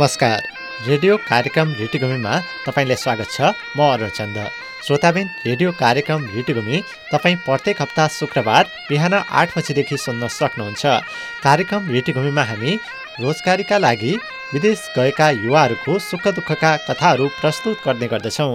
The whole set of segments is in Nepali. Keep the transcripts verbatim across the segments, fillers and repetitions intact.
नमस्कार। रेडियो कार्यक्रम ऋतुभूमिमा तपाईँलाई स्वागत छ। म अरुण चन्द। श्रोताबिन, रेडियो कार्यक्रम ऋतुभूमि तपाईँ प्रत्येक हप्ता शुक्रबार बिहान आठ बजीदेखि सुन्न सक्नुहुन्छ। कार्यक्रम ऋतुभूमिमा हामी रोजगारीका लागि विदेश गएका युवाहरूको सुख दुःखका कथाहरू प्रस्तुत गर्ने गर्दछौँ।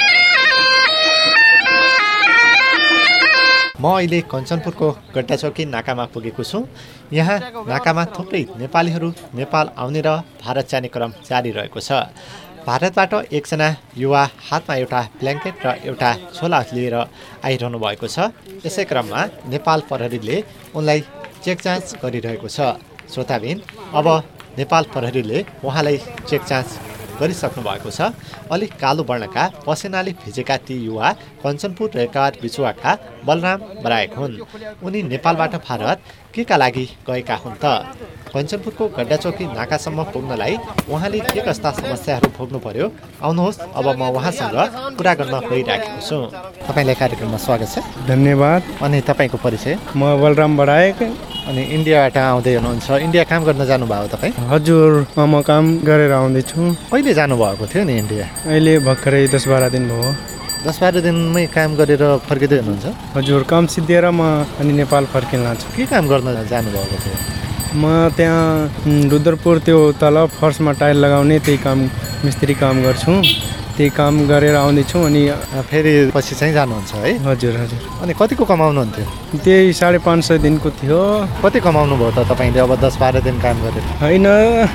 म अहिले कञ्चनपुरको गड्डाचौकी नाकामा पुगेको छु। यहाँ नाकामा थुप्रै नेपालीहरू नेपाल आउने र भारत जाने क्रम जारी रहेको छ। भारतबाट एकजना युवा हातमा एउटा ब्ल्याङ्केट र एउटा झोला लिएर आइरहनु भएको छ। यसै क्रममा नेपाल प्रहरीले उनलाई चेक जाँच गरिरहेको छ। श्रोताबिन, अब नेपाल प्रहरीले उहाँलाई चेक जाँच गरिसक्नु भएको छ। अलिक कालो वर्णका पसिनाले भिजेका ती युवा कञ्चनपुर रेकर्ड बिचुवाका बलराम बराएक हुन्। उनी नेपालबाट भारत के का लागि गएका हुन् त? कञ्चनपुरको गड्डाचौकी नाकासम्म पुग्नलाई उहाँले के कस्ता समस्याहरू भोग्नु पर्यो? आउनुहोस्, अब म उहाँसँग कुरा गर्न गइराखेको छु। तपाईँलाई कार्यक्रममा स्वागत छ। धन्यवाद। अनि तपाईँको परिचय? म बलराम बराएक। अनि इन्डियाबाट आउँदै हुनुहुन्छ। इन्डिया काम गर्न जानुभयो तपाईँ? हजुर, म काम गरेर आउँदैछु। कहिले जानुभएको थियो नि इन्डिया? अहिले भर्खरै दस बाह्र दिन भयो। दस बाह्र दिनमै काम गरेर फर्किँदै हुनुहुन्छ? हजुर, काम सिद्धिएर म अनि नेपाल फर्किन लाग्छु। के काम गर्न जानुभएको थियो? म त्यहाँ रुद्रपुर त्यो तल फर्समा टाइल लगाउने त्यही काम मिस्त्री काम गर्छु। त्यही काम गरेर आउँदैछु। अनि फेरि पछि चाहिँ जानुहुन्छ है? हजुर हजुर। अनि कतिको कमाउनुहुन्थ्यो? त्यही साढे पाँच सय दिनको थियो। कति कमाउनु भयो त तपाईँले अब दस बाह्र दिन काम गरेर? होइन,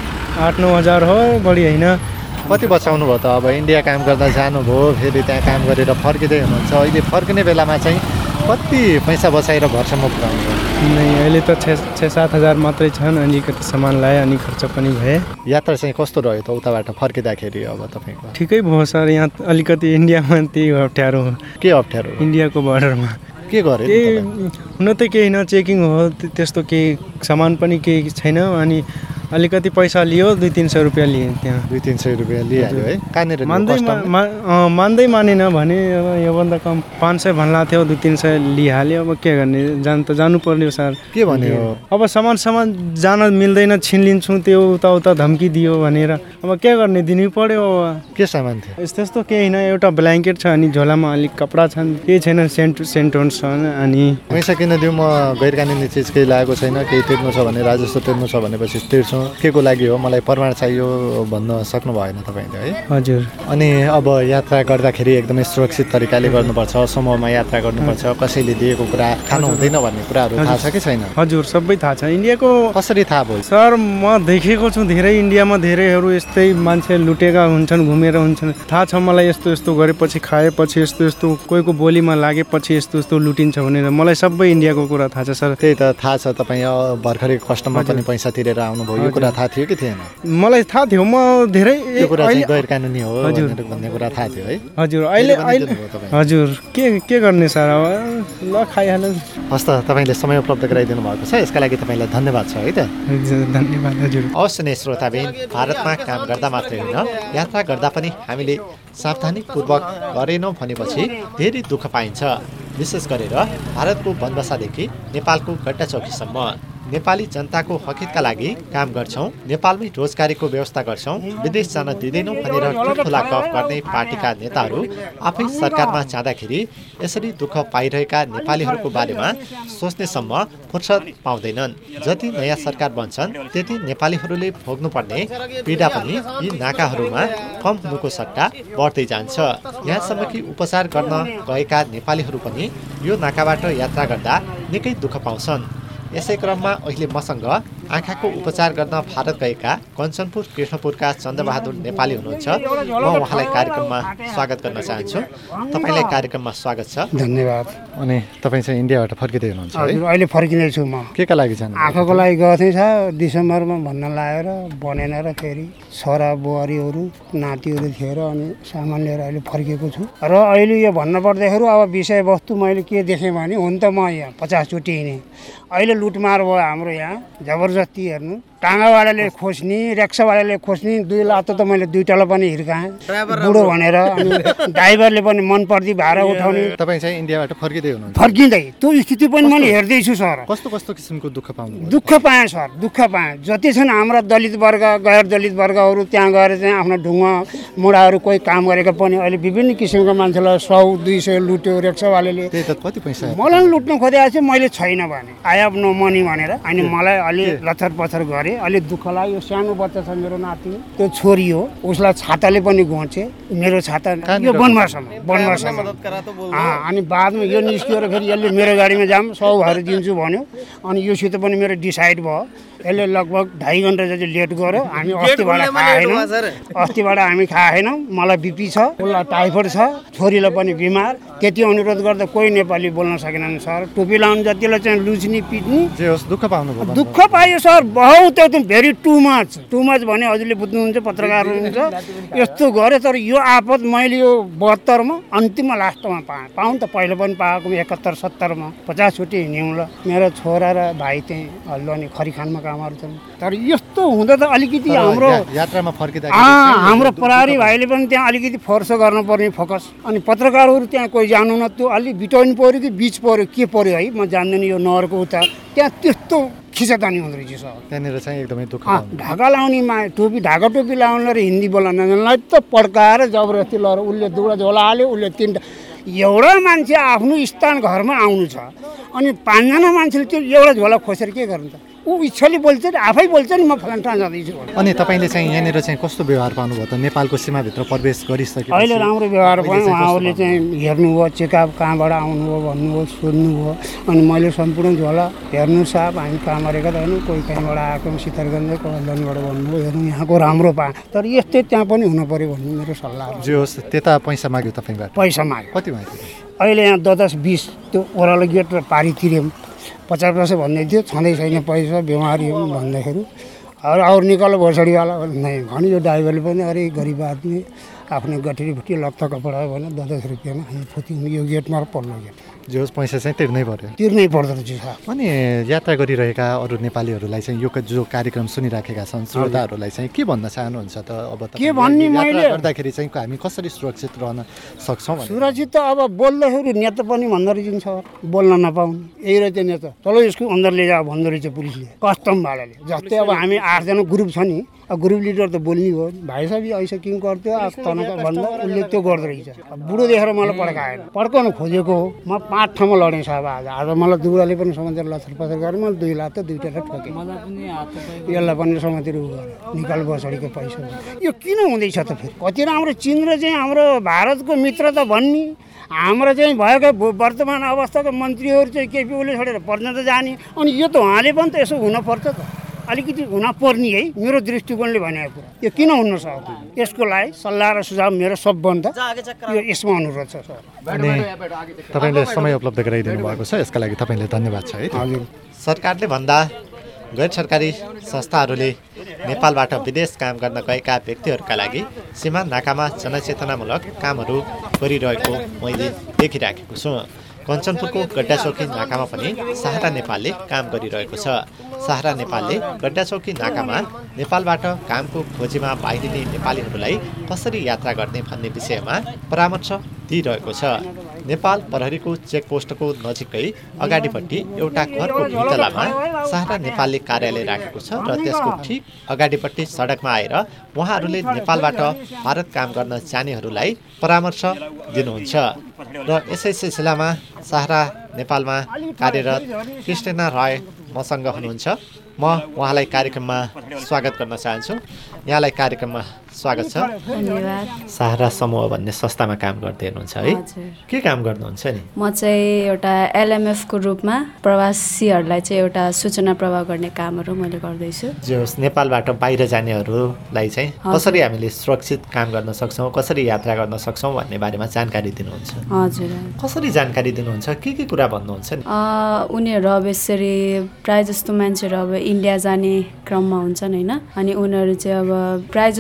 आठ नौ हजार हो, बढी होइन। कति बचाउनु भयो त? अब इन्डिया काम गर्दा जानुभयो, फेरि त्यहाँ काम गरेर फर्किँदै हुनुहुन्छ। अहिले फर्किने बेलामा चाहिँ कति पैसा बचाएर घरसम्म पुऱ्याउनु भयो? नै, अहिले त छ छ सात हजार मात्रै छन्। अनि कति सामान ल्याए अनि खर्च पनि भए। यात्रा चाहिँ कस्तो रह्यो त उताबाट फर्किँदाखेरि अब तपाईँको? ठिकै भयो सर। यहाँ अलिकति इन्डियामा त्यही अप्ठ्यारो हो। के अप्ठ्यारो? इन्डियाको बोर्डरमा के गरे? हुन त केही न, चेकिङ हो, त्यस्तो केही सामान पनि केही छैन। अनि अलिकति पैसा लियो, दुई तिन सय रुपियाँ लिए त्यहाँ। दुई तिन सय रुपियाँ लिइहाल्यो है? कहाँनिर मान्दै मान्दै मानेन भने योभन्दा कम पाँच सय भन्ला थियो, दुई तिन सय लिइहाल्यो। अब के गर्ने, जानु त जानु पर्यो सर। के भन्यो? अब सामान सामान जान मिल्दैन, छिन लिन्छु, त्यो उता उता धम्की दियो भनेर अब के गर्ने, दिनै पर्यो। के सामान थियो? यस्तो यस्तो केही होइन, एउटा ब्ल्याङ्केट छ, अनि झोलामा अलिक कपडा छन्, केही छैन, सेन्ट सेन्टोन छन्। अनि पैसा किन दिउँ, म गैर कानुनी चिज केही लागेको छैन, केही तिर्नु छ भने राजस्व तिर्नु छ भनेपछि तिर्छु, के को लागि हो, मलाई प्रमाण चाहियो भन्न सक्नु भएन तपाईँले है? हजुर। अनि अब यात्रा गर्दाखेरि एकदमै सुरक्षित तरिकाले गर्नुपर्छ, समूहमा यात्रा गर्नुपर्छ, कसैले दिएको कुरा खानु हुँदैन भन्ने कुराहरू थाहा छ कि छैन? हजुर, सबै थाहा छ। इन्डियाको कसरी थाहा भयो? सर, म देखेको छु धेरै, इन्डियामा धेरैहरू यस्तै मान्छे लुटेका हुन्छन्, घुमेर हुन्छन्। थाहा छ मलाई, यस्तो यस्तो गरेपछि खाएपछि यस्तो यस्तो कोहीको बोलीमा लागेपछि यस्तो यस्तो लुटिन्छ भनेर मलाई सबै इन्डियाको कुरा थाहा छ सर। त्यही त थाहा छ। तपाईँ भर्खरै कस्टममा पनि पैसा तिरेर आउनुभयो, यो कुरा थाहा थियो कि थिएन? मलाई थाहा थियो। म धेरै यो कुरा चाहिँ गैर कानुनी हो भन्ने कुरा थाहा थियो है? हजुर। अहिले अहिले हजुर, के के गर्ने सर, अब ल खाइहाल्नु। हस् त, तपाईँले समय उपलब्ध गराइदिनु भएको छ, यसका लागि तपाईँलाई धन्यवाद छ है त। धन्यवाद। हजुर। अवश्य नै श्रोताबिन, भारतमा काम गर्दा मात्रै होइन, यात्रा गर्दा पनि हामीले सावधानीपूर्वक गरेनौँ भनेपछि धेरै दुःख पाइन्छ। विशेष गरेर भारतको बनबसादेखि नेपालको गड्डाचौकीसम्म नेपाली जनताको हकितका लागि काम गर्छौँ, नेपालमै रोजगारीको व्यवस्था गर्छौँ, विदेश जान दिँदैनौँ भनेर ठुल्ठुला गफ गर्ने पार्टीका नेताहरू आफै सरकारमा जाँदाखेरि यसरी दुःख पाइरहेका नेपालीहरूको बारेमा सोच्नेसम्म फुर्सद पाउँदैनन्। जति नयाँ सरकार बन्छन् त्यति नेपालीहरूले भोग्नुपर्ने पीडा पनि यी नाकाहरूमा कम हुनुको सट्टा बढ्दै जान्छ। यहाँसम्म कि उपचार गर्न गएका नेपालीहरू पनि यो नाकाबाट यात्रा गर्दा निकै दुःख पाउँछन्। यसै क्रममा अहिले मसँग आँखाको उपचार गर्न भारत गएका कञ्चनपुर कृष्णपुरका चन्द्रबहादुर नेपाली हुनुहुन्छ। म उहाँलाई कार्यक्रममा स्वागत गर्न चाहन्छु। तपाईँलाई कार्यक्रममा स्वागत छ। धन्यवाद। अनि तपाईँ चाहिँ इन्डियाबाट फर्किँदै हुनुहुन्छ है? अहिले फर्किँदैछु म। के का लागि जानु? आँखाको लागि गएको थिएँ छ डिसेम्बरमा भन्न लागेर, बनेन र फेरि छोरा बुहारीहरू नातिहरू थियो र अनि सामान लिएर अहिले फर्किएको छु। र अहिले यो भन्न पर्दाखेरि अब विषयवस्तु मैले के देखेँ भने, हुन त म यहाँ पचासचोटि हिँडेँ, अहिले लुटमार भयो हाम्रो यहाँ जबरजस्त जबरजस्ती हेर्नु टाँगावालाले खोज्ने रिक्सावालाले खोज्ने दुई लातो त मैले दुईटालाई पनि हिर्काएँ बुढो भनेर अनि ड्राइभरले पनि मन पर्दी भाडा उठाउने। तपाईँ चाहिँ इन्डियाबाट फर्किँदै हुनुहुन्छ? फर्किँदै त्यो स्थिति पनि मैले हेर्दैछु सर। कस्तो कस्तो किसिमको दुःख पाउनु? दुःख पाएँ सर, दुःख पाएँ। जति छन् हाम्रा दलित वर्ग गैर दलित वर्गहरू त्यहाँ गएर चाहिँ आफ्नो ढुङ्गा मुढाहरू कोही काम गरेको पनि अहिले विभिन्न किसिमको मान्छेलाई सौ दुई सय लुट्यो रिक्सावाले। त्यही त कति पैसा? मलाई लुट्नु खोजेको चाहिँ मैले छैन भने आई हेभ नो मनी भनेर अनि मलाई अलि लथर पथर गरेँ। अलि दुःख लाग्यो। सानो बच्चा छ मेरो नाति, त्यो छोरी हो, उसलाई छाताले पनि घोचे। मेरो छाता यो बनवासमा बनवासमा अनि बादमा यो निस्किएर फेरि यसले मेरो गाडीमा जाम सौ भएर दिन्छु भन्यो अनि योसित पनि मेरो डिसाइड भयो। यसले लगभग ढाई घन्टा जति लेट गर्यो। हामी अस्तिबाट खाएनौँ अस्तिबाट हामी खाएनौँ। मलाई बिपी छ, उसलाई टाइफोइड छ, छोरीलाई पनि बिमार। त्यति अनुरोध गर्दा कोही नेपाली बोल्न सकेनन् सर। टोपी लाउनु जतिलाई चाहिँ लुच्ने पिट्ने दुःख पाउनु दुःख पायो सर बहुत एकदम very too much too much भने हजुरले बुझ्नुहुन्छ पत्रकार हुनुहुन्छ। यस्तो गरेँ तर यो आपत मैले यो बहत्तरमा अन्तिममा लास्टमा पाएँ। पाउँ त पहिला पनि पाएको एकहत्तर सत्तरमा पचासचोटि हिँड्यौँ ल। मेरो छोरा र भाइ चाहिँ हल्लो अनि खरिखानमा कामहरू छन्। तर यस्तो हुँदा त अलिकति हाम्रो यात्रामा फर्किँदा हाम्रो प्रहरी भाइले पनि त्यहाँ अलिकति फोर्स गर्नुपर्ने फोकस। अनि पत्रकारहरू त्यहाँ कोही जानु न त्यो अलिक बिटाउनु पऱ्यो कि बिच पऱ्यो के पऱ्यो है म जान्दैन। यो नहरको उता त्यहाँ त्यस्तो खिचातानी हुँदो रहेछ सर। त्यहाँनिर चाहिँ एकदमै दुःख। ढाका लाउने मा टोपी ढाका टोपी लाउनेलाई र हिन्दी बोल्न नजान्नेलाई त पड्काएर जबरजस्ती लएर उसले दुवटा झोला हाल्यो, उसले तिनवटा। एउटा मान्छे आफ्नो स्थान घरमा आउनु छ अनि पाँचजना मान्छेले त्यो एउटा झोला खोसेर के गर्नु त? ऊ इच्छाले बोल्छ आफै बोल्छ नि म फलान ठाउँ जाँदैछु। अनि तपाईँले चाहिँ यहाँनिर चाहिँ कस्तो व्यवहार पाउनुभयो त? नेपालको सीमाभित्र प्रवेश गरिसक्यो अहिले राम्रो व्यवहार पाएँ। उहाँहरूले चाहिँ हेर्नुभयो, चेकअप कहाँबाट आउनुभयो भन्नुभयो, सोध्नुभयो। अनि मैले सम्पूर्ण झोला हेर्नु साहब हामी काम गरेका त होइन, कोही कहीँबाट आएको सितरगञ्ज कलनबाट भन्नुभयो हेर्नु यहाँको राम्रो पाएँ। तर यस्तै त्यहाँ पनि हुनु पऱ्यो भन्ने मेरो सल्लाह। जे होस् त्यता पैसा माग्यो तपाईँबाट? पैसा माग्यो। कति माग्यो? अहिले यहाँ दस दस बिस त्यो ओह्रालो गेट र पारी तिर्यौँ पचास पैसा भन्दै थियो। छँदै छैन पैसा बिमारी भन्दाखेरि अरू अरू निकालो भोसडीवाला नै भन्यो। यो ड्राइभरले पनि अरे गरिब आदमी आफ्नो गठरी फुटी लत्ता कपडा भने दस दस रुपियाँमा हामी फुट्यौँ यो गेटमा पल्लो गेट। जे होस् पैसा चाहिँ तिर्नै पर्यो। तिर्नै पर्दो रहेछ। अनि यात्रा गरिरहेका अरू नेपालीहरूलाई चाहिँ यो जो कार्यक्रम सुनिराखेका छन् श्रोताहरूलाई चाहिँ के भन्न चाहनुहुन्छ त? अब के भन्ने मैले गर्दाखेरि चाहिँ हामी कसरी सुरक्षित रहन सक्छौँ? सुरक्षित त अब बोल्दाखेरि नेता पनि भन्दो रहेछ सर, बोल्न नपाउने यही रहेछ नेता। चलो यसको अन्दर ले जाऊ भन्दो रहेछ पुलिसले कस्टमवालाले। जस्तै अब हामी आठजना ग्रुप छ नि, अब ग्रुप लिडर त बोल्ने हो भाइ साहब ऐसा किन गर्थ्यो तनका भन्दा उसले त्यो गर्दो रहेछ। बुढो देखेर मलाई पड्काएन, पड्काउनु खोजेको हो। म पाँच ठाउँमा लडेँ साहब। आज आज मलाई दुराले पनि समातेर लथर पथर गरेँ। मैले दुई लाख त दुईवटा ठोकेँ। यसलाई पनि समातेर उ गरेँ निकाल बसडीको पैसा। यो किन हुँदैछ त फेरि? कति राम्रो चिन र चाहिँ हाम्रो भारतको मित्र त भन्ने हाम्रो चाहिँ भएका वर्तमान अवस्थाको मन्त्रीहरू चाहिँ केपी ओली छोडेर पर्न त जाने। अनि यो त उहाँले पनि त यसो हुनपर्छ त, अलिकति हुन पर्ने है मेरो दृष्टिकोणले भनेको कुरा। यो किन हुन सक्छ? यसको लागि सल्लाह र सुझाव मेरो सबभन्दा यो यसमा अनुरोध छ सर। अनि तपाईँले समय उपलब्ध गराइदिनु भएको छ यसका लागि तपाईँले धन्यवाद छ है। हजुर। सरकारले भन्दा गैर सरकारी संस्थाहरूले नेपालबाट विदेश काम गर्न गएका व्यक्तिहरूका लागि सीमा नाकामा जनचेतनामूलक कामहरू गरिरहेको मैले देखिराखेको छु। कञ्चनपुरको गड्डाचौकी नाकामा पनि सहारा नेपालले काम गरिरहेको छ। सहारा नेपालले गड्डाचौकी नाकामा नेपालबाट कामको खोजीमा बाहिरिने नेपालीहरूलाई कसरी यात्रा गर्ने भन्ने विषयमा परामर्श दिइरहेको छ। नेपाल प्रहरीको चेकपोस्टको नजिकै अगाडिपट्टि एउटा घरको भित्तामा सहारा नेपालले कार्यालय राखेको छ र त्यसको ठिक अगाडिपट्टि सडकमा आएर उहाँहरूले नेपालबाट भारत काम गर्न जानेहरूलाई परामर्श दिनुहुन्छ। र यसै सिलसिलामा सहारा नेपालमा कार्यरत क्रिस्टिना राय मसँग हुनुहुन्छ। म उहाँलाई कार्यक्रममा स्वागत गर्न चाहन्छु। यहाँलाई कार्यक्रममा स्वागत छ। धन्यवाद। सहारा समूह भन्ने संस्थामा काम गर्दै हुनुहुन्छ है? के काम गर्नुहुन्छ नि? म चाहिँ एउटा एलएमएफको रूपमा प्रवासीहरूलाई चाहिँ एउटा सूचना प्रवाह गर्ने कामहरू मैले गर्दैछु। जे होस् नेपालबाट बाहिर जानेहरूलाई चाहिँ कसरी हामीले सुरक्षित काम गर्न सक्छौँ, कसरी यात्रा गर्न सक्छौँ भन्ने बारेमा जानकारी दिनुहुन्छ। हजुर। कसरी जानकारी दिनुहुन्छ? के के कुरा भन्नुहुन्छ नि? उनीहरू अब यसरी प्रायः जस्तो मान्छेहरू अब इन्डिया जाने क्रममा हुन्छन् होइन। अनि उनीहरू चाहिँ अब प्रायः जस्तो अब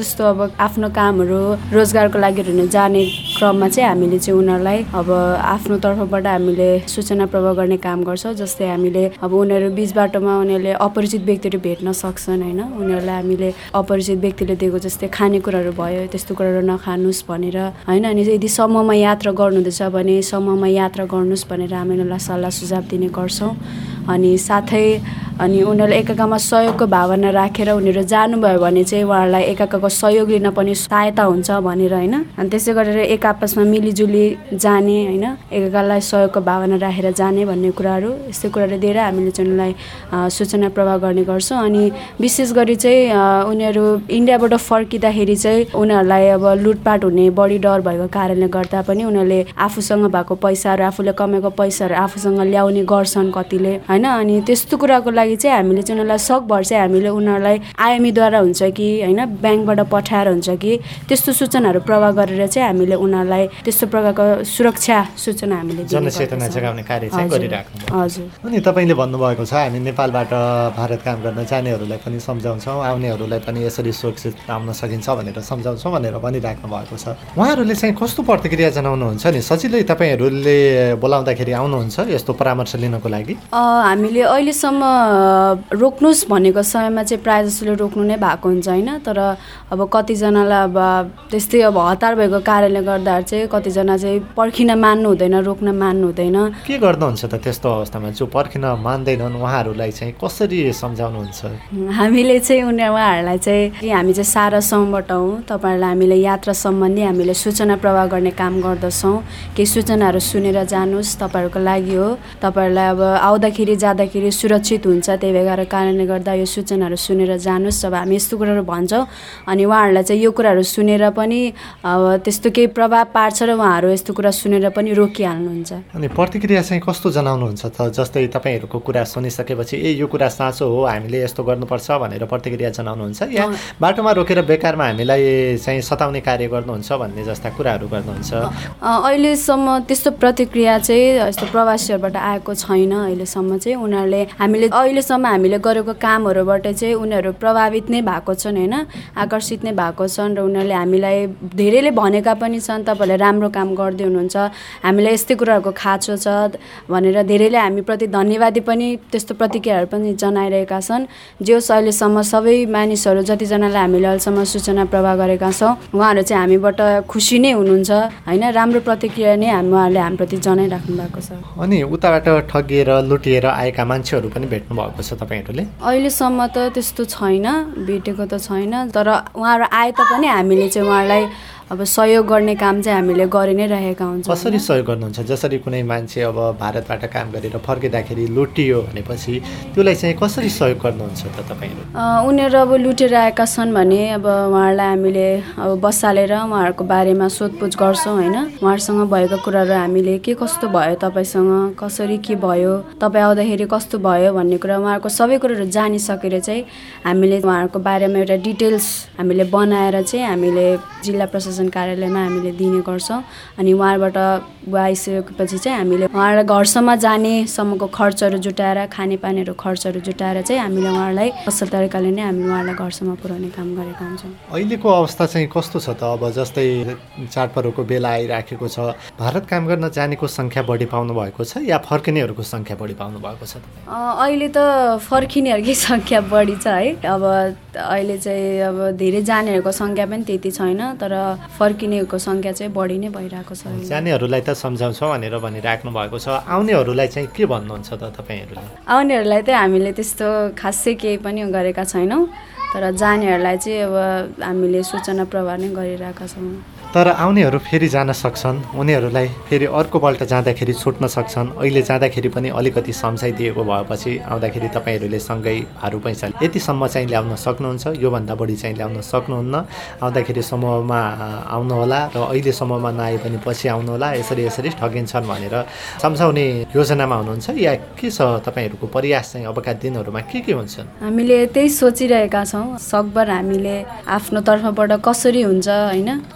आफ्नो कामहरू रोजगारको लागि जाने क्रममा चाहिँ हामीले चाहिँ उनीहरूलाई अब आफ्नो तर्फबाट हामीले सूचना प्रवाह गर्ने काम गर्छौँ। जस्तै हामीले अब उनीहरू बिच बाटोमा उनीहरूले अपरिचित व्यक्तिहरू भेट्न सक्छन् होइन, उनीहरूलाई हामीले अपरिचित व्यक्तिले दिएको जस्तै खानेकुराहरू भयो त्यस्तो कुराहरू नखानुस् भनेर होइन। अनि यदि समूहमा यात्रा गर्नुहुँदैछ भने समूहमा यात्रा गर्नुहोस् भनेर हामी उनीहरूलाई सल्लाह सुझाव दिने गर्छौँ। अनि साथै अनि उनीहरूले एकअर्कामा सहयोगको भावना राखेर उनीहरू जानुभयो भने चाहिँ उहाँहरूलाई एकअर्काको सहयोग लिन पनि सहायता हुन्छ भनेर होइन। अनि त्यसै गरेर एक आपसमा मिलिजुली जाने होइन, एकअर्कालाई सहयोगको भावना राखेर जाने भन्ने कुराहरू यस्तै कुराहरू दिएर हामीले चाहिँ उनीहरूलाई सूचना प्रवाह गर्ने गर्छौँ। अनि विशेष गरी चाहिँ उनीहरू इन्डियाबाट फर्किँदाखेरि चाहिँ उनीहरूलाई अब लुटपाट हुने बढी डर भएको कारणले गर्दा पनि उनीहरूले आफूसँग भएको पैसाहरू आफूले कमाएको पैसाहरू आफूसँग ल्याउने गर्छन् कतिले होइन। अनि त्यस्तो कुराको लागि चाहिँ हामीले चाहिँ उनीहरूलाई सकभर चाहिँ हामीले उनीहरूलाई आइएमईद्वारा हुन्छ कि होइन ब्याङ्कबाट पठाएर हुन्छ कि त्यस्तो सूचनाहरू प्रवाह गरेर चाहिँ हामीले उनीहरूलाई त्यस्तो प्रकारको सुरक्षा सूचना हामीले जनचेतना जगाउने कार्य चाहिँ गरिराख्नु। हजुर। अनि तपाईँले भन्नुभएको छ हामी नेपालबाट भारत काम गर्न जानेहरूलाई पनि सम्झाउँछौँ, आउनेहरूलाई पनि यसरी सुरक्षित आउन सकिन्छ भनेर सम्झाउँछौँ भनेर भनिराख्नु भएको छ। उहाँहरूले चाहिँ कस्तो प्रतिक्रिया जनाउनुहुन्छ नि? सजिलै तपाईँहरूले बोलाउँदाखेरि आउनुहुन्छ यस्तो परामर्श लिनको लागि? हामीले अहिलेसम्म रोक्नुहोस् भनेको समयमा चाहिँ प्रायः जसोले रोक्नु नै भएको हुन्छ होइन। तर अब कतिजनालाई अब त्यस्तै अब हतार भएको कारणले गर्दा चाहिँ कतिजना चाहिँ पर्खिन मान्नु हुँदैन, रोक्न मान्नु हुँदैन। के गर्नुहुन्छ त त्यस्तो अवस्थामा? जो पर्खिन मान्दैनन् उहाँहरूलाई चाहिँ कसरी सम्झाउनुहुन्छ? हामीले चाहिँ उनीहरू उहाँहरूलाई चाहिँ कि हामी चाहिँ सारा समूहबाट हौँ, तपाईँहरूलाई हामीले यात्रा सम्बन्धी हामीले सूचना प्रवाह गर्ने काम गर्दछौँ। केही सूचनाहरू सुनेर जानुहोस्, तपाईँहरूको लागि हो, तपाईँहरूलाई अब आउँदाखेरि जाँदाखेरि सुरक्षित हुन्छ, त्यही भएर कारणले गर्दा यो सूचनाहरू सुनेर जानुहोस्। अब हामी यस्तो कुराहरू भन्छौँ अनि उहाँहरूलाई चाहिँ यो कुराहरू सुनेर पनि अब त्यस्तो केही प्रभाव पार्छ र उहाँहरू यस्तो कुरा सुनेर पनि रोकिहाल्नुहुन्छ। अनि प्रतिक्रिया चाहिँ कस्तो जनाउनुहुन्छ त? जस्तै तपाईँहरूको कुरा सुनिसकेपछि ए यो कुरा साँचो हो हामीले यस्तो गर्नुपर्छ भनेर प्रतिक्रिया जनाउनुहुन्छ या बाटोमा रोकेर बेकारमा हामीलाई चाहिँ सताउने कार्य गर्नुहुन्छ भन्ने जस्ता कुराहरू गर्नुहुन्छ? अहिलेसम्म त्यस्तो प्रतिक्रिया चाहिँ यस्तो प्रवासीहरूबाट आएको छैन। अहिलेसम्म चाहिँ उनीहरूले हामीले अहिलेसम्म हामीले गरेको कामहरूबाट चाहिँ उनीहरू प्रभावित नै भएको छन् होइन, आकर्षित नै भएको छन् र उनीहरूले हामीलाई धेरैले भनेका पनि छन् तपाईँहरूले राम्रो काम गर्दै हुनुहुन्छ, हामीलाई यस्तै कुराहरूको खाँचो छ भनेर धेरैले हामीप्रति धन्यवादी पनि त्यस्तो प्रतिक्रियाहरू पनि जनाइरहेका छन्। जे होस् अहिलेसम्म सबै मानिसहरू जतिजनालाई हामीले अहिलेसम्म सूचना प्रवाह गरेका छौँ उहाँहरू चाहिँ हामीबाट खुसी नै हुनुहुन्छ होइन, राम्रो प्रतिक्रिया नै हामी उहाँहरूले हामीप्रति जनाइराख्नु भएको छ। अनि उताबाट ठगिएर लुटिएर आएका मान्छेहरू पनि भेट्नु भएको छ तपाईँहरूले? अहिलेसम्म त त्यस्तो छैन, भेटेको त छैन। तर उहाँहरू आए तापनि हामीले चाहिँ उहाँहरूलाई अब सहयोग गर्ने काम चाहिँ हामीले गरि नै रहेका हुन्छौँ। कसरी सहयोग गर्नुहुन्छ? जसरी कुनै मान्छे अब भारतबाट काम गरेर फर्किँदाखेरि लुटियो भनेपछि त्यसलाई चाहिँ कसरी सहयोग गर्नुहुन्छ त तपाईँहरू? उनीहरू अब लुटेर आएका छन् भने अब उहाँहरूलाई हामीले अब बसालेर उहाँहरूको बारेमा सोधपुछ गर्छौँ होइन, उहाँहरूसँग भएको कुराहरू हामीले के कस्तो भयो, तपाईँसँग कसरी के भयो, तपाईँ आउँदाखेरि कस्तो भयो भन्ने कुरा उहाँहरूको सबै कुराहरू जानिसकेर चाहिँ हामीले उहाँहरूको बारेमा एउटा डिटेल्स हामीले बनाएर चाहिँ हामीले जिल्ला प्रशासन कार्यालयमा हामीले दिने गर्छौँ। अनि उहाँबाट आइसकेपछि चाहिँ हामीले उहाँहरूलाई घरसम्म जानेसम्मको खर्चहरू जुटाएर खानेपानीहरू खर्चहरू जुटाएर चाहिँ हामीले उहाँहरूलाई असल तरिकाले नै हामीले उहाँहरूलाई घरसम्म पुर्याउने काम गरेका हुन्छौँ। अहिलेको अवस्था चाहिँ कस्तो छ त? अब जस्तै चाडपर्वको बेला आइराखेको छ, भारत काम गर्न जानेको सङ्ख्या बढी पाउनु भएको छ या फर्किनेहरूको सङ्ख्या बढी पाउनु भएको छ? अहिले त फर्किनेहरूकै सङ्ख्या बढी छ है। अब अहिले चाहिँ अब धेरै जानेहरूको सङ्ख्या पनि त्यति छैन, तर फर्किनेको सङ्ख्या चाहिँ बढी नै भइरहेको छ। जानेहरूलाई त सम्झाउँछौँ भनेर भनिराख्नु भएको छ, आउनेहरूलाई चाहिँ के भन्नुहुन्छ त तपाईँहरूले? आउनेहरूलाई चाहिँ हामीले त्यस्तो खासै केही पनि गरेका छैनौँ, तर जानेहरूलाई चाहिँ अब हामीले सूचना प्रवाह नै गरिरहेका छौँ। तर आउनेहरू फेरि जान सक्छन्, उनीहरूलाई फेरि अर्कोपल्ट जाँदाखेरि छुट्न सक्छन्। अहिले जाँदाखेरि पनि अलिकति सम्झाइदिएको भएपछि आउँदाखेरि तपाईँहरूले सँगै भारू पैसा यतिसम्म चाहिँ ल्याउन सक्नुहुन्छ, योभन्दा बढी चाहिँ ल्याउन सक्नुहुन्न, आउँदाखेरि समूहमा आउनुहोला र अहिले समूहमा नआए पनि पछि आउनुहोला, यसरी यसरी ठगिन्छन् भनेर सम्झाउने योजनामा हुनुहुन्छ या के छ तपाईँहरूको प्रयास चाहिँ अबका दिनहरूमा के के हुन्छन्? हामीले त्यही सोचिरहेका छौँ, सकभर हामीले आफ्नो तर्फबाट कसरी हुन्छ होइन उनीहरूलाई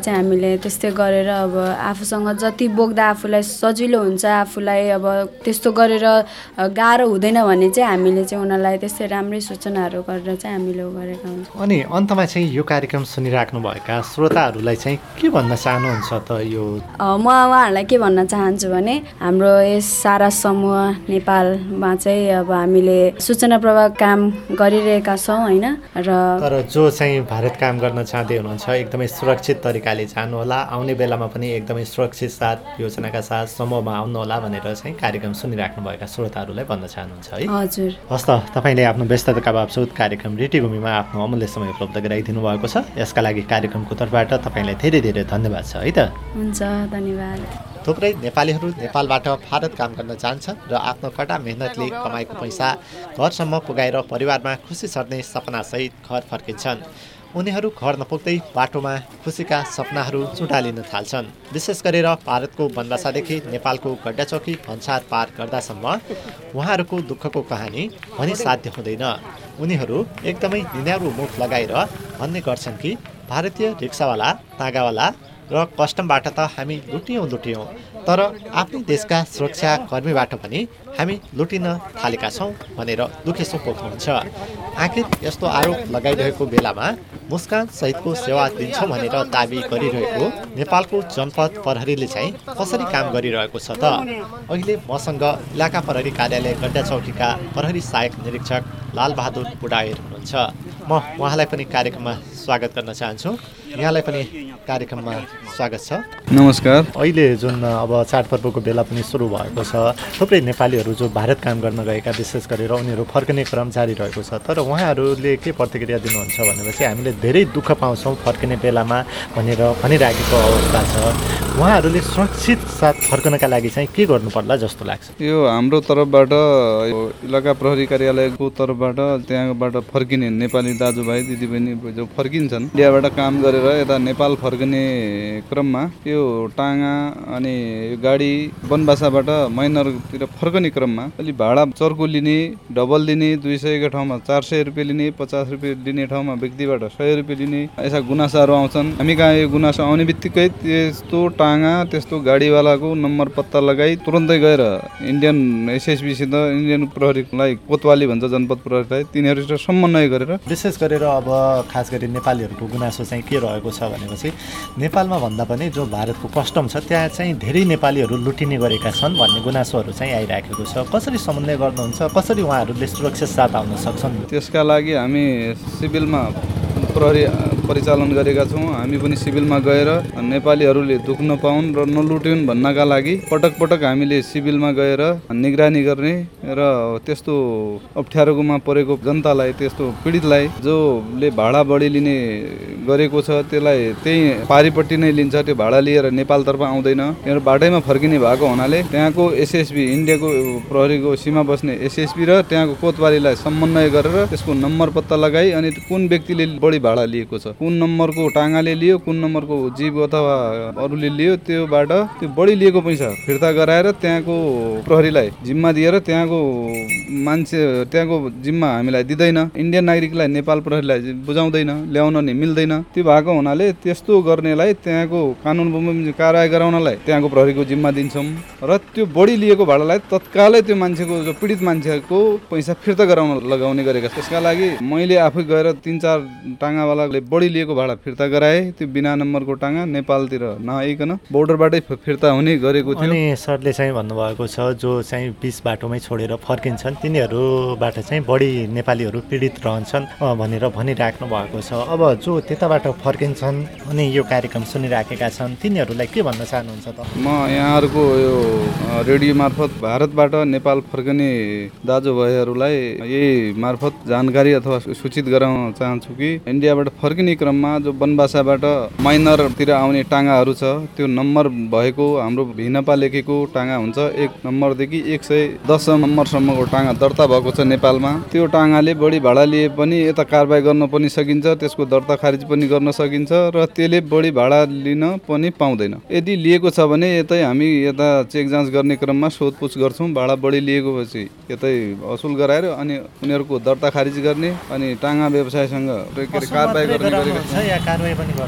चाहिँ हामीले त्यस्तै गरेर अब आफूसँग जति बोक्दा आफूलाई सजिलो हुन्छ, आफूलाई अब त्यस्तो गरेर गाह्रो हुँदैन भने चाहिँ हामीले चाहिँ उनीहरूलाई त्यस्तै राम्रै सूचनाहरू गरेर चाहिँ हामीले गरेका हुन्छौँ। अनि अन्तमा चाहिँ यो कार्यक्रम सुनिराख्नुभएका श्रोताहरूलाई चाहिँ के भन्न चाहनुहुन्छ त? यो म उहाँहरूलाई के भन्न चाहन्छु भने हाम्रो यस सारा समूह नेपालमा चाहिँ अब हामीले सूचना प्रभाग काम गरिरहेका छौँ होइन। र तर जो चाहिँ भारत काम गर्न चाहँदै हुनुहुन्छ एकदमै सुरक्षित तरिकाले जानुहोला, आउने बेलामा पनि एकदमै सुरक्षित साथ योजनाका साथ समूहमा आउनुहोला भनेर चाहिँ कार्यक्रम सुनिराख्नुभएका श्रोताहरूलाई भन्न चाहनुहुन्छ है? हजुर। हस् त, तपाईँले आफ्नो व्यस्तताका बावजुद कार्यक्रम रेडियोभूमिमा आफ्नो अमूल्य समय उपलब्ध गराइदिनु भएको छ। यसका लागि कार्यक्रमको तर्फबाट तपाईँलाई धेरै धेरै धन्यवाद छ है त। हुन्छ, धन्यवाद। थुप्रै नेपालीहरू नेपालबाट भारत काम गर्न जान्छन् र आफ्नो कटा मेहनतले कमाएको पैसा घरसम्म पुगाएर परिवारमा खुसी सर्ने सपनासहित घर फर्किन्छन्। उनीहरू घर नपुग्दै बाटोमा खुसीका सपनाहरू चुटालिन थाल्छन्। विशेष गरेर भारतको बनबासादेखि नेपालको गड्डाचौकी भन्सार पार गर्दासम्म उहाँहरूको दुःखको कहानी भनी साध्य हुँदैन। उनीहरू एकदमै निन्यारो मुख लगाएर भन्ने गर्छन् कि भारतीय रिक्सावाला, तागावाला र कस्टमबाट त हामी लुटियौँ लुटियौँ तर आफ्नै देशका सुरक्षा कर्मीबाट पनि हामी लुटिन थालेका छौँ भनेर दुखेसो पोख्नुहुन्छ। आखिर यस्तो आरोप लगाइरहेको बेलामा मुस्कान सहितको सेवा दिन्छौँ भनेर दाबी गरिरहेको नेपालको जनपद प्रहरीले चाहिँ कसरी काम गरिरहेको छ त? अहिले मसँग इलाका प्रहरी कार्यालय गड्डा चौकीका प्रहरी सहायक निरीक्षक लालबहादुर बुढाएर हुनुहुन्छ। म उहाँलाई पनि कार्यक्रममा स्वागत गर्न चाहन्छु। यहाँलाई पनि कार्यक्रममा स्वागत छ। नमस्कार। अहिले जुन अब चाडपर्वको बेला पनि सुरु भएको छ, थुप्रै नेपालीहरू जो भारत काम गर्न गएका विशेष गरेर उनीहरू फर्किने क्रम जारी रहेको छ। तर उहाँहरूले के प्रतिक्रिया दिनुहुन्छ भनेपछि हामीले धेरै दुःख पाउँछौँ फर्किने बेलामा भनेर भनिराखेको अवस्था छ। उहाँहरूले सुरक्षित साथ फर्कनका लागि चाहिँ के गर्नु पर्ला जस्तो लाग्छ? यो हाम्रो तर्फबाट इलाका प्रहरी कार्यालयको तर्फबाट त्यहाँबाट फर्किने नेपाली दाजुभाइ दिदीबहिनी जो फर्किन्छन् इन्डियाबाट काम गरेर यता नेपाल फर्किने क्रममा यो टाङ्गा अनि यो गाडी बनबासाबाट मैनरतिर फर्कने क्रममा अलि भाडा चर्को लिने, डबल दिने, दुई सयको ठाउँमा चार सय रुपियाँ लिने, पचास रुपियाँ दिने ठाउँमा व्यक्तिबाट सय रुपियाँ लिने यस्ता गुनासाहरू आउँछन्। हामी कहाँ यो गुनासो आउने बित्तिकै त्यस्तो टाङ्गा त्यस्तो गाडीवालाको नम्बर पत्ता लगाई तुरन्तै गएर इन्डियन एसएसबीसित इन्डियन प्रहरीलाई कोतवाली भन्छ जनपद प्रहरीलाई तिनीहरूसित समन्वय गरेर विशेष गरेर अब खास गरी नेपालीहरूको गुनासो चाहिँ के रहेको छ भनेपछि नेपालमा भन्दा पनि जो भारतको कस्टम छ त्यहाँ चाहिँ धेरै नेपालीहरू लुटिने गरेका छन् भन्ने गुनासोहरू चाहिँ आइराखेको छ। कसरी समन्वय गर्नुहुन्छ? कसरी उहाँहरूले सुरक्षित साथ आउन सक्छन्? त्यसका लागि हामी सिभिलमा प्रहरी परिचालन गरेका छौँ। हामी पनि सिभिलमा गएर नेपालीहरूले दुख नपाउन् र नलुट्युन् भन्नका लागि पटक पटक हामीले सिभिलमा गएर निगरानी गर्ने र त्यस्तो अप्ठ्यारोमा परेको जनतालाई त्यस्तो पीडितलाई जोले भाडा बढी लिने गरेको छ त्यसलाई त्यही पारिपट्टि नै लिन्छ, त्यो भाडा लिएर नेपालतर्फ आउँदैन। यहाँ बाटैमा फर्किने भएको हुनाले त्यहाँको एसएसबी इन्डियाको प्रहरीको सीमा बस्ने एसएसबी र त्यहाँको कोतवालीलाई समन्वय गरेर त्यसको नम्बर पत्ता लगाई अनि कुन व्यक्तिले बढी भाडा लिएको छ, कुन नम्बरको टाङ्गाले लियो, कुन नम्बरको जीव अथवा अरूले लियो, त्योबाट त्यो बढी लिएको पैसा फिर्ता गराएर त्यहाँको प्रहरीलाई जिम्मा दिएर त्यहाँको मान्छे त्यहाँको जिम्मा हामीलाई दिँदैन। इन्डियन नागरिकलाई नेपाल प्रहरीलाई बुझाउँदैन, ल्याउन नि मिल्दैन। त्यो भएको हुनाले त्यस्तो गर्नेलाई त्यहाँको कानुन बमोजिम कारवाही गराउनलाई त्यहाँको प्रहरीको जिम्मा दिन्छौँ र त्यो बढी लिएको भाडालाई तत्कालै त्यो मान्छेको जो पीडित मान्छेको पैसा फिर्ता गराउन लगाउने गरेका। त्यसका लागि मैले आफै गएर तिन चार टाङ्गावालाले बढी लिएको भाडा फिर्ता गराए। त्यो बिना नम्बरको टाङ्गा नेपालतिर नआइकन बोर्डरबाटै फिर्ता हुने गरेको थियो। अनि सरले चाहिँ भन्नुभएको छ जो चाहिँ बिच बाटोमै छोडेर फर्किन्छन् तिनीहरूबाट चाहिँ बढी नेपालीहरू पीडित रहन्छन् भनेर भनिराख्नु भएको छ। अब जो त्यताबाट फर्किन्छन् अनि यो कार्यक्रम सुनिराखेका छन् तिनीहरूलाई के भन्न चाहनुहुन्छ त? म यहाँहरूको यो रेडियो मार्फत भारतबाट नेपाल फर्कने दाजुभाइहरूलाई यही मार्फत जानकारी अथवा सूचित गराउन चाहन्छु कि इन्डियाबाट फर्किने क्रममा जो बनबासाबाट माइनरतिर आउने टाङ्गाहरू छ त्यो नम्बर भएको हाम्रो भिनपा लेखेको टाङ्गा हुन्छ। एक नम्बरदेखि एक सय दस नम्बरसम्मको टाङ्गा दर्ता भएको छ नेपालमा। त्यो टाङ्गाले बढी भाडा लिए पनि यता कारबाही गर्न पनि सकिन्छ, त्यसको दर्ता खारिज पनि गर्न सकिन्छ र त्यसले बढी भाडा लिन पनि पाउँदैन। यदि लिएको छ भने यतै हामी यता चेक जाँच गर्ने क्रममा सोधपुछ गर्छौँ। भाडा बढी लिएको पछि यतै असुल गराएर अनि उनीहरूको दर्ता खारिज गर्ने अनि टाङ्गा व्यवसायसँग कारबाही गर्ने गरेका छन्। या कारबाही पनि गर्नुहुन्छ?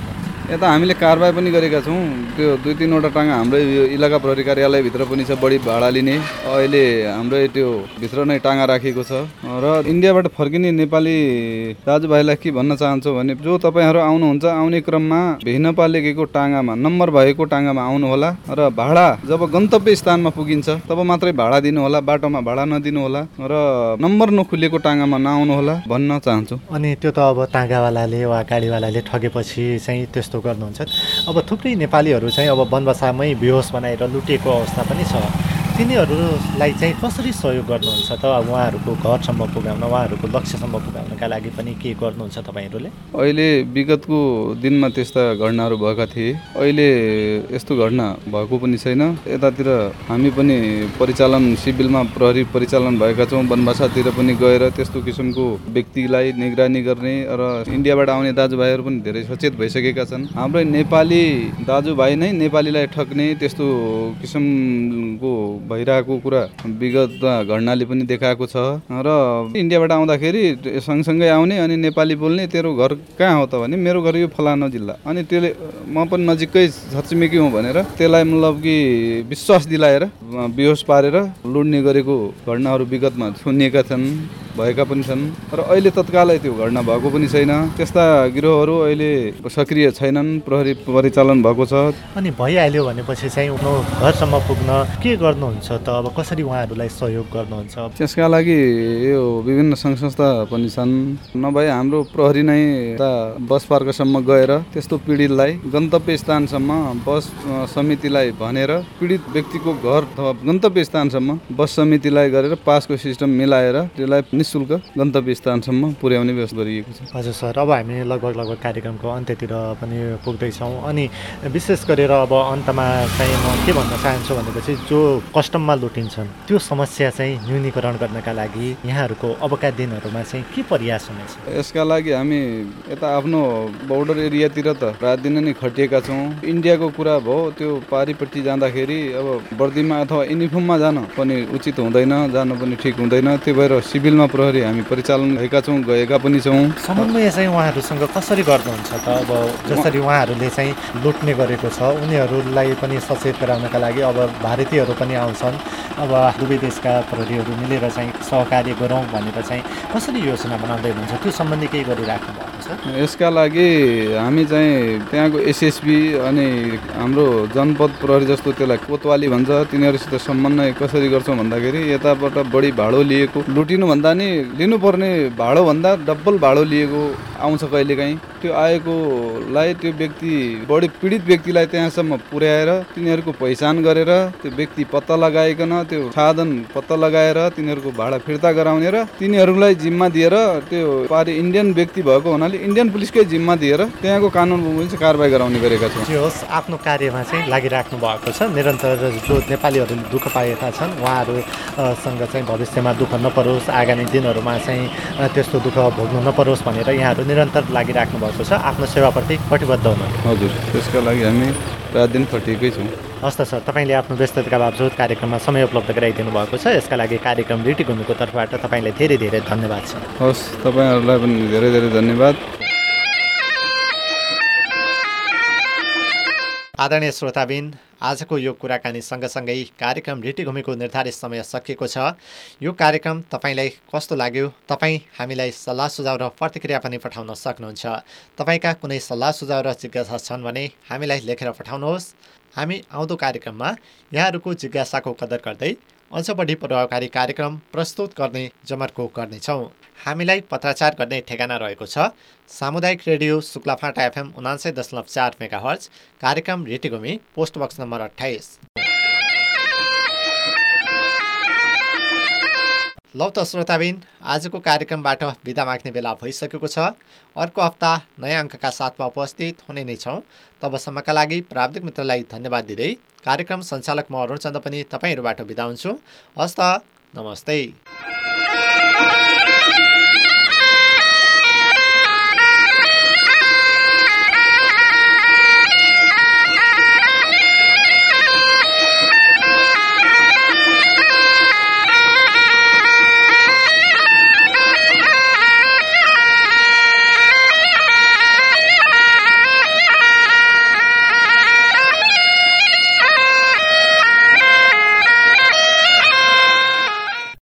यता हामीले कारबाही पनि गरेका छौँ। त्यो दुई तिनवटा टाँगा हाम्रो इलाका प्रहरी कार्यालयभित्र पनि छ, बढी भाडा लिने। अहिले हाम्रो त्यो भित्र नै टाँगा राखिएको छ। र इन्डियाबाट फर्किने नेपाली दाजुभाइलाई के भन्न चाहन्छु भने, जो तपाईँहरू आउनुहुन्छ आउने क्रममा भेही नपालिकेको टाँगामा नम्बर भएको टाँगामा आउनुहोला र भाडा जब गन्तव्य स्थानमा पुगिन्छ तब मात्रै भाडा दिनुहोला, बाटोमा भाडा नदिनु होला र नम्बर नखुलेको टाँगामा नआउनुहोला भन्न चाहन्छु। अनि त्यो त अब टाँगावालाले वा गाडीवालाले ठगेपछि चाहिँ त्यस्तो गर्नुहुन्छ। अब थुप्रै नेपालीहरू चाहिँ अब बनबसामै बेहोस बनाएर लुटेको अवस्था पनि छ। तिनीहरूलाई चाहिँ कसरी सहयोग गर्नुहुन्छ त? उहाँहरूको घरसम्म पुगाउन, उहाँहरूको लक्ष्यसम्म पुगाउनका लागि पनि के गर्नुहुन्छ तपाईँहरूले? अहिले विगतको दिनमा त्यस्ता घटनाहरू भएका थिए। अहिले यस्तो घटना भएको पनि छैन। यतातिर हामी पनि परिचालन सिभिलमा प्रहरी परिचालन भएका छौँ। बनबासातिर पनि गएर त्यस्तो किसिमको व्यक्तिलाई निगरानी गर्ने र इन्डियाबाट आउने दाजुभाइहरू पनि धेरै सचेत भइसकेका छन्। हाम्रो नेपाली दाजुभाइ नै नेपालीलाई ठग्ने त्यस्तो किसिमको भइरहेको कुरा विगत घटनाले पनि देखाएको छ। र इन्डियाबाट आउँदाखेरि सँगसँगै आउने अनि नेपाली बोल्ने, तेरो घर कहाँ हो त भने मेरो घर यो फलाना जिल्ला, अनि त्यसले म पनि नजिकै छरछिमेकी हुँ भनेर त्यसलाई मतलब कि विश्वास दिलाएर बेहोस पारेर लुट्ने गरेको घटनाहरू विगतमा सुनिएका छन्, भएका पनि छन्। र अहिले तत्कालै त्यो घटना भएको पनि छैन। त्यस्ता गिरोहहरू अहिले सक्रिय छैनन्, प्रहरी परिचालन भएको छ। अनि भइहाल्यो भनेपछि चाहिँ उनीहरू घरसम्म पुग्न के गर्नुहुन्छ त? अब कसरी उहाँहरूलाई सहयोग गर्नुहुन्छ? त्यसका लागि यो विभिन्न सङ्घ संस्था पनि छन्। नभए हाम्रो प्रहरी नै बस पार्कसम्म गएर त्यस्तो पीडितलाई गन्तव्य स्थानसम्म बस समितिलाई भनेर पीडित व्यक्तिको घर अथवा गन्तव्य स्थानसम्म बस समितिलाई गरेर पासको सिस्टम मिलाएर त्यसलाई निःशुल्क गन्तव्य स्थानसम्म पुर्याउने व्यवस्था गरिएको छ। हजुर सर, अब हामी लगभग लगभग कार्यक्रमको अन्त्यतिर पनि पुग्दैछौँ। अनि विशेष गरेर अब अन्तमा चाहिँ म के भन्न चाहन्छु भनेपछि, जो कस्टममा लुटिन्छन् त्यो समस्या चाहिँ न्यूनीकरण गर्नका लागि यहाँहरूको अबका दिनहरूमा चाहिँ के प्रयास हुनेछ? यसका लागि हामी यता आफ्नो बोर्डर एरियातिर त रात दिन नै खटिएका छौँ। इन्डियाको कुरा भयो, त्यो पारिपट्टि जाँदाखेरि अब वर्दीमा अथवा युनिफर्ममा जान पनि उचित हुँदैन, जान पनि ठिक हुँदैन। त्यो भएर सिभिलमा प्रहरी हामी परिचालन भएका छौँ, गएका पनि छौँ। समन्वय चाहिँ उहाँहरूसँग कसरी गर्नुहुन्छ त? अब जसरी उहाँहरूले चाहिँ लुट्ने गरेको छ उनीहरूलाई पनि सचेत गराउनका लागि अब भारतीयहरू पनि आउँछन्, अब दुवै देशका प्रहरीहरू मिलेर चाहिँ सहकार्य गरौँ भनेर चाहिँ कसरी योजना बनाउँदै हुनुहुन्छ? त्यो सम्बन्धी केही गरिराख्नु भएको छ? यसका लागि हामी चाहिँ त्यहाँको एसएसबी अनि हाम्रो जनपद प्रहरी जस्तो त्यसलाई कोतवाली भन्छ, तिनीहरूसित समन्वय कसरी गर्छौँ भन्दाखेरि यताबाट बढी भाडो लिएको, लुटिनुभन्दा नि लिनुपर्ने भाडोभन्दा डबल भाडो लिएको आउँछ कहिलेकाहीँ। त्यो आएकोलाई त्यो व्यक्ति बढी पीडित व्यक्तिलाई त्यहाँसम्म पुर्याएर तिनीहरूको पहिचान गरेर त्यो व्यक्ति पत्ता लगाइकन त्यो साधन पत्ता लगाएर तिनीहरूको भाडा फिर्ता गराउने र तिनीहरूलाई जिम्मा दिएर त्यो पारि इन्डियन व्यक्ति भएको हुनाले इन्डियन पुलिसकै जिम्मा दिएर त्यहाँको कानुन बमोजिम कारबाही गराउने गरेका छौँ। जे होस्, आफ्नो कार्यमा चाहिँ लागिराख्नु भएको छ। निरन्तर जो नेपालीहरूले दुःख पाएका छन् उहाँहरूसँग चाहिँ भविष्यमा दुःख नपरोस्, आगामी दिनहरूमा चाहिँ त्यस्तो दुःख भोग्नु नपरोस् भनेर यहाँहरू निरन्तर लागिराख्नु भएको छ, आफ्नो सेवाप्रति कटिबद्ध हुनु। हजुर, त्यसका लागि हामी रात दिन खटिएकै छौँ। हस् त सर, तपाईँले आफ्नो व्यस्तताका बावजुद कार्यक्रममा समय उपलब्ध गराइदिनु भएको छ। यसका लागि कार्यक्रम ऋटिघुमीको तर्फबाट तपाईँलाई धेरै धेरै धन्यवाद छ। हस्, तपाईँहरूलाई पनि धेरै धेरै धन्यवाद। आदरणीय श्रोताबिन, आजको यो कुराकानी सँगसँगै कार्यक्रम ऋटिघुमीको निर्धारित समय सकिएको छ। यो कार्यक्रम तपाईँलाई कस्तो लाग्यो? तपाईँ हामीलाई सल्लाह सुझाव र प्रतिक्रिया पनि पठाउन सक्नुहुन्छ। तपाईँका कुनै सल्लाह सुझाव र जिज्ञासा छन् भने हामीलाई लेखेर पठाउनुहोस्। हामी आउँदो कार्यक्रममा यहाँहरूको जिज्ञासाको कदर गर्दै अझ बढी प्रभावकारी कार्यक्रम प्रस्तुत गर्ने जमर्को गर्नेछौँ। हामीलाई पत्राचार गर्ने ठेगाना रहेको छ सामुदायिक रेडियो शुक्लाफाटा एफएम उनान्सय दशमलव चार मेगा हर्ज, कार्यक्रम ऋटिघुमी, पोस्ट बक्स नम्बर अठाइस। लौ त श्रोताबिन, आजको कार्यक्रमबाट बिदा माग्ने बेला भइसकेको छ। अर्को हप्ता नयाँ अङ्कका साथमा उपस्थित हुने नै छौँ। तबसम्मका लागि प्राविधिक मित्रलाई धन्यवाद दिँदै कार्यक्रम सञ्चालक म अरुण चन्द पनि तपाईँहरूबाट बिदा हुन्छु। हस्त, नमस्ते।